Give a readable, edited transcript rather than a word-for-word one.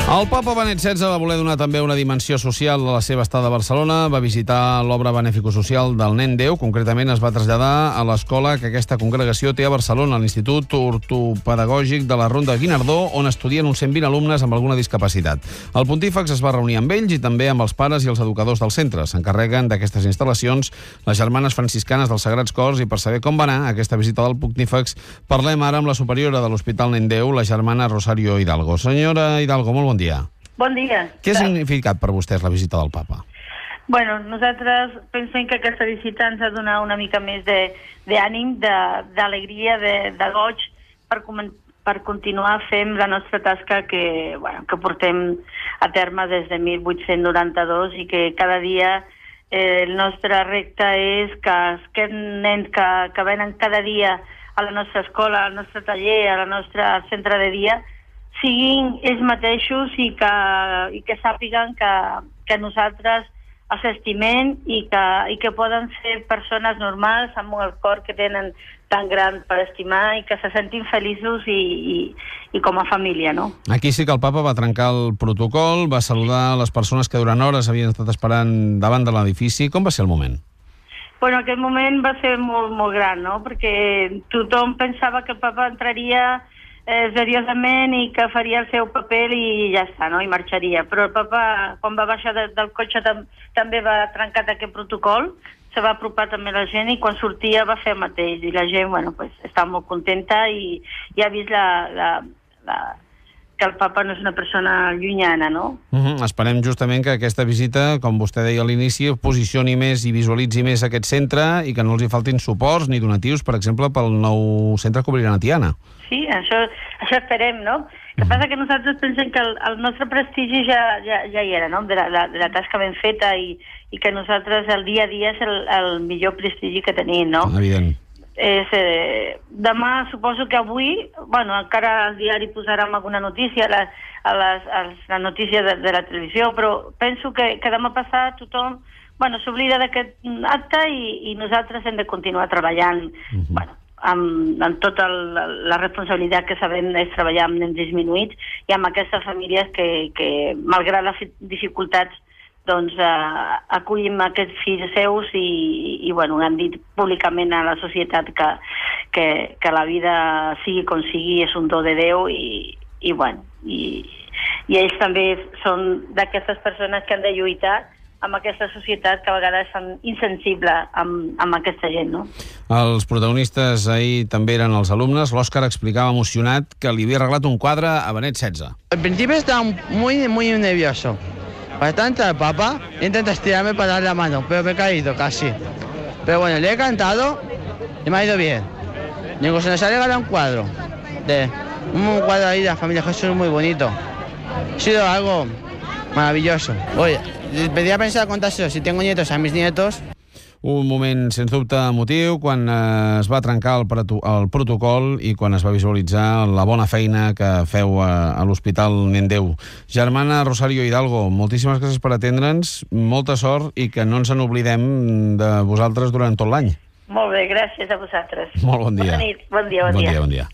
El papa Benet XVI va voler donar també una dimensió social a la seva estada a Barcelona. Va visitar l'obra beneficosocial del Nen Déu. Concretament es va traslladar a l'escola que aquesta congregació té a Barcelona, l'Institut Ortopedagògic de la Ronda de Guinardó, on estudien uns 120 alumnes amb alguna discapacitat. El pontífex es va reunir amb ells i també amb els pares i els educadors del centre. S'encarreguen d'aquestes instal·lacions les germanes franciscanes dels Sagrats Cors, i per saber com va anar aquesta visita del pontífex parlem ara amb la superiora de l'Hospital Nen Déu, la germana Rosario Hidalgo. Senyora Hidalgo, molt bon dia. Bon dia. Què ha significat per vostès la visita del papa? Bueno, nosaltres pensem que aquesta visita ens ha donat una mica més d'ànim, d'alegria, de goig per continuar fent la nostra tasca que portem a terme des de 1892 i que cada dia el nostre repte és que aquests nens que venen cada dia a la nostra escola, al nostre taller, al nostre centre de dia, siguin ells mateixos i que sàpiguen que nosaltres els estimem i que poden ser persones normals amb el cor que tenen tan gran per estimar i que se sentin feliços i com a família, no? Aquí sí que el papa va trencar el protocol, va saludar les persones que durant hores havien estat esperant davant de l'edifici. Com va ser el moment? Bueno, aquell moment va ser molt, molt gran, no? Perquè tothom pensava que el papa entraria seriosament i que faria el seu paper i ja està, no? I marxaria. Però el papa, quan va baixar del cotxe, també va trencar aquest protocol, se va apropar també la gent i quan sortia va fer el mateix. I la gent, bueno, pues, està molt contenta i ha vist que el papa no és una persona llunyana, no? Esperem justament que aquesta visita, com vostè deia a l'inici, posicioni més i visualitzi més aquest centre i que no els hi faltin suports ni donatius, per exemple, pel nou centre que obriran a Tiana. Sí, això esperem, no? El que passa que nosaltres pensem que el nostre prestigi ja hi era, no? De la tasca ben feta i que nosaltres el dia a dia és el millor prestigi que tenim, no? Evident. Demà, suposo que avui, bueno, encara el diari posarem alguna notícia, la notícia de la televisió, però penso que demà passat tothom s'oblida d'aquest acte i nosaltres hem de continuar treballant, amb tota la responsabilitat que sabem és treballar amb nens disminuïts i amb aquestes famílies que malgrat les dificultats, doncs acollim aquests fills seus i han dit públicament a la societat que la vida sigui com sigui és un do de Déu i ells també són d'aquestes persones que han de lluitar amb aquesta societat que a vegades és insensible amb aquesta gent, no? Els protagonistes ahir també eren els alumnes. L'Òscar explicava emocionat que li havia arreglat un quadre a Benet XVI. Al principio estaba muy nervioso. Bastante al Papa, intenta estirarme para dar la mano, pero me he caído casi. Pero bueno, le he cantado y me ha ido bien. Digo, se nos ha regalado un cuadro ahí de la familia Jesús muy bonito. Ha sido algo maravilloso. Oye, pedía pensar contárselo si tengo nietos a mis nietos. Un moment, sens dubte, emotiu, quan es va trencar el protocol i quan es va visualitzar la bona feina que feu a l'Hospital Nen Déu. Germana Rosario Hidalgo, moltíssimes gràcies per atendre'ns, molta sort i que no ens n'oblidem de vosaltres durant tot l'any. Molt bé, gràcies a vosaltres. Molt bon dia. Bona nit, bon dia.